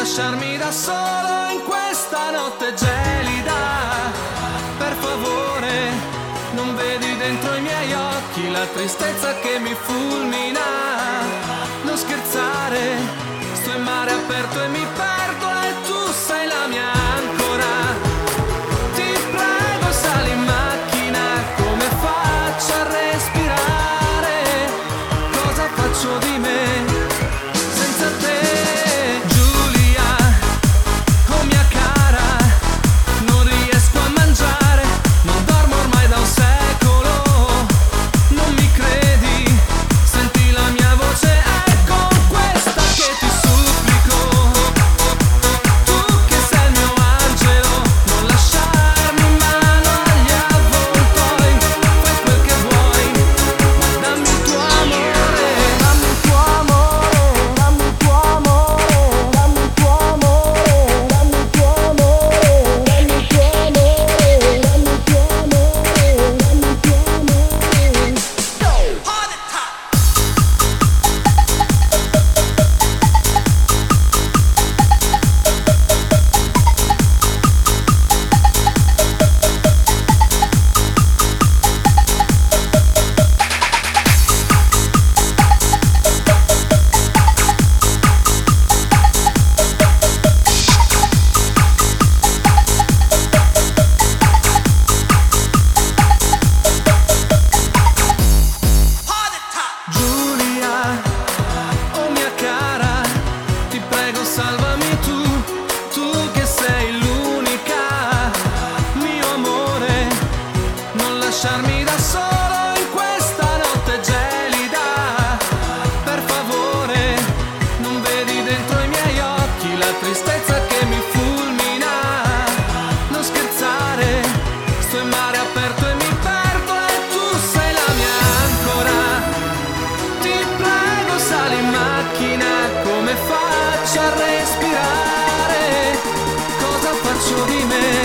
lasciarmi da solo in questa notte gelida. Per favore, non vedi dentro i miei occhi la tristezza che mi fulmina. Non scherzare, sto in mare aperto e mi perdo e tu sei la mia ancora. Ti prego, sali in macchina, come faccio a respirare? Cosa faccio di me senza te? Salvami tu che sei l'unica, mio amore, non lasciarmi da solo in questa notte gelida. Per favore, non vedi dentro i miei occhi la tristezza che mi fulmina. Non scherzare, sto in mare aperto e mi perdo e tu sei la mia ancora. Ti prego, sali in macchina, come faccio a respirare? Cosa faccio di me